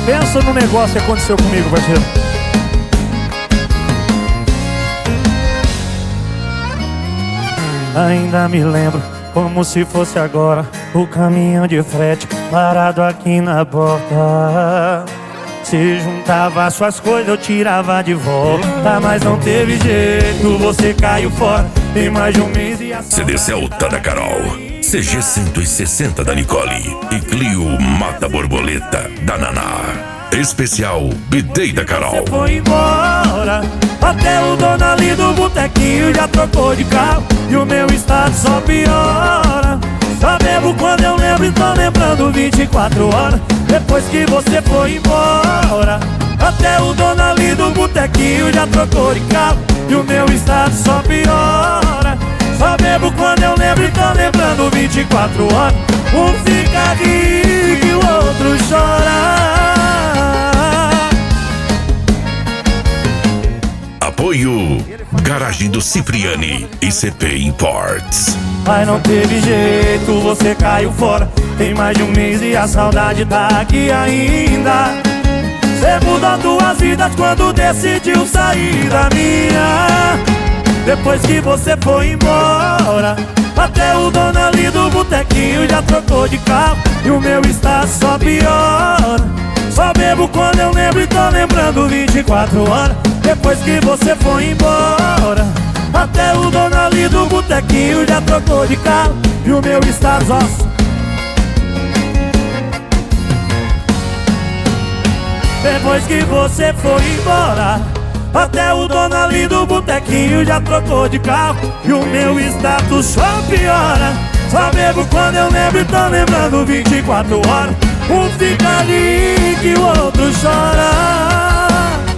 Pensa no negócio que aconteceu comigo, parceiro. Ainda me lembro, como se fosse agora, o caminhão de frete parado aqui na porta. Se juntava suas coisas, eu tirava de volta, mas não teve jeito, você caiu fora. Tem mais de um mês e a CD Celta da Carol, CG 160 da Nicole e Clio Mata Borboleta da Naná. Especial Bidei da Carol. Você foi embora, até o dono ali do botequinho já trocou de carro e o meu estado só piora. Só bebo quando eu lembro e tô lembrando 24 horas depois que você foi embora. Até o dono ali do botequinho já trocou de carro e o meu estado só piora. Só bebo quando eu lembro e tô lembrando 24 horas. Um fica rico e o outro chora. Apoio Garagem do Cipriani e CP Imports. Mas não teve jeito, você caiu fora. Tem mais de um mês e a saudade tá aqui ainda. Você mudou duas vidas quando decidiu sair da minha. Depois que você foi embora, até o dono ali do botequinho já trocou de carro e o meu estado só piora. Só bebo quando eu lembro e tô lembrando 24 horas depois que você foi embora. Até o dono ali do botequinho já trocou de carro e o meu estado só. Depois que você foi embora, até o dono ali do botequinho já trocou de carro e o meu status só piora. Só bebo quando eu lembro e tô lembrando 24 horas. Um fica ali que o outro chora.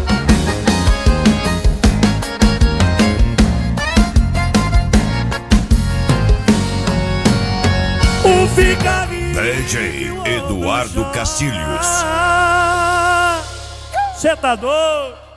Um fica ali. DJ Eduardo Castilhos. Cê tá doido?